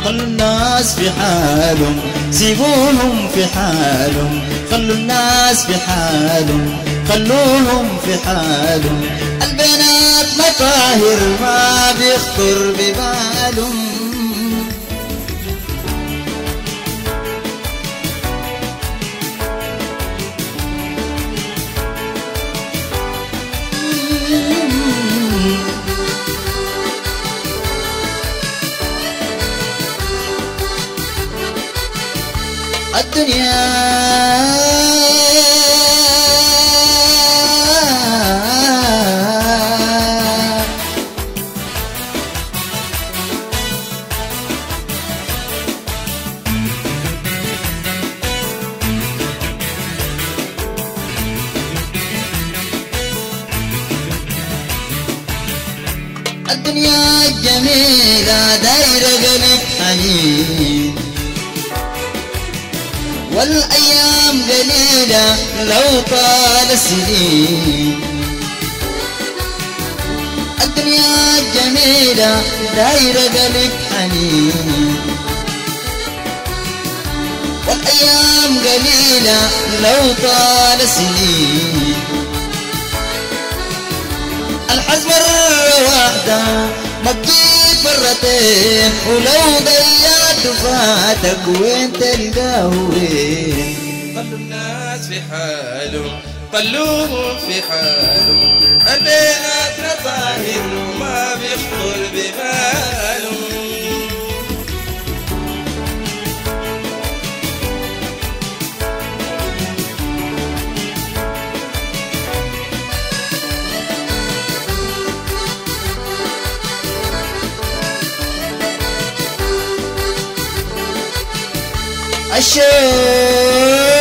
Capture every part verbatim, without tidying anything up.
خلوا الناس في حالهم، سيبوهم في حالهم، خلوا الناس في حالهم، خلوهم في حالهم. البنات مطاهر ما بيخطر ببالهم. الدنيا الدنيا الجميلة دايرة قلب حنين، والأيام قليلة لو طال السنين. الدنيا الجميلة دايرة قلب حنين، والأيام قليلة لو طال السنين. الحظ مرة واحدة ما تجيب مرتين، ولو ضيعت فاتك وين تلقاه وين. خلوا الناس في حالهم، خلوهم في حالهم. البنات مطاهر وما بيخطر ببالهم. الشوق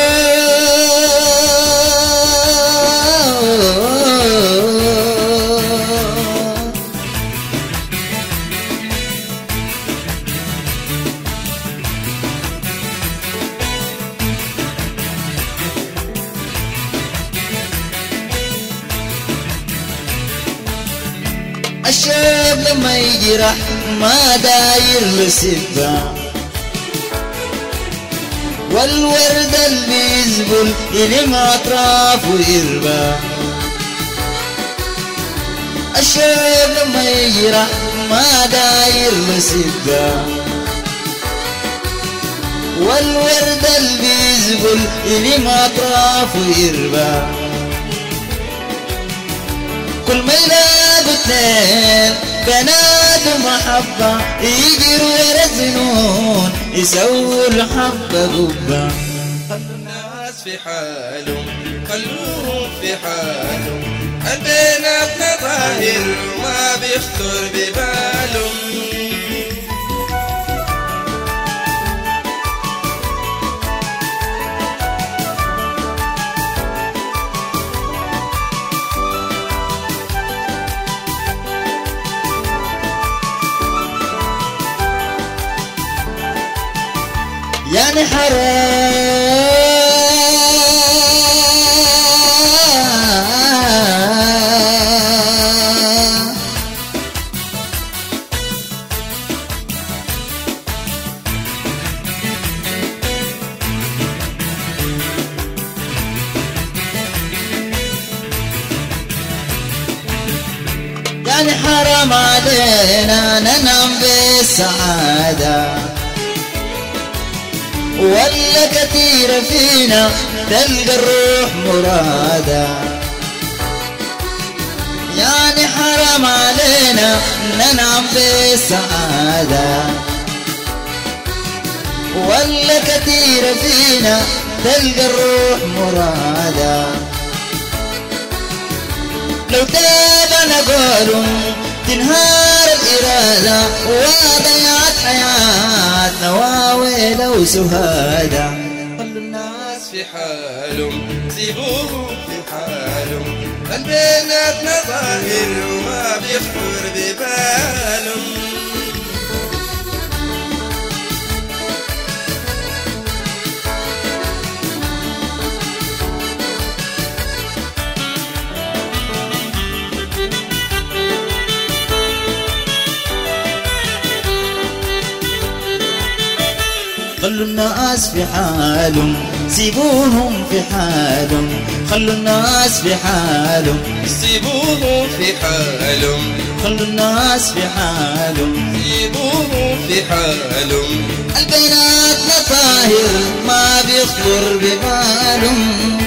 الشاب لما يجرح ما داير له سبة، والورد اللي بيزبل يلم أطرافه يربى. الشاب لما يجرح ما داير له سبة، والورد اللي بيزبل يلم أطرافه يربى. كل ما يلاقوا اتنين بنات محبة يجروا ورا الزنون يسووا الحبة قبة. خلوا الناس في حالهم، خلوهم في حالهم. البنات مظاهر وما بيخطر ببالهم. يعني حرام يعني حرام علينا ننام بالسعادة، ولا كثير فينا تلقى الروح مرادة. يعني حرام علينا ننام بالسعادة، ولا كثير فينا تلقى الروح مرادة. لو تابنا قولهم تنهار الإرادة، وضيعت حياتنا واويل وسهادة. خلوا الناس في حالهم، سيبوهم في حالهم. البنات مظاهر وما بيخطر ببالهم. خلوا الناس في حالهم سيبوهم في حالهم خلوا الناس في حالهم سيبوهم في حالهم خلوا الناس في حالهم سيبوهم في حالهم البنات طاهر ما بيخطر ببالهم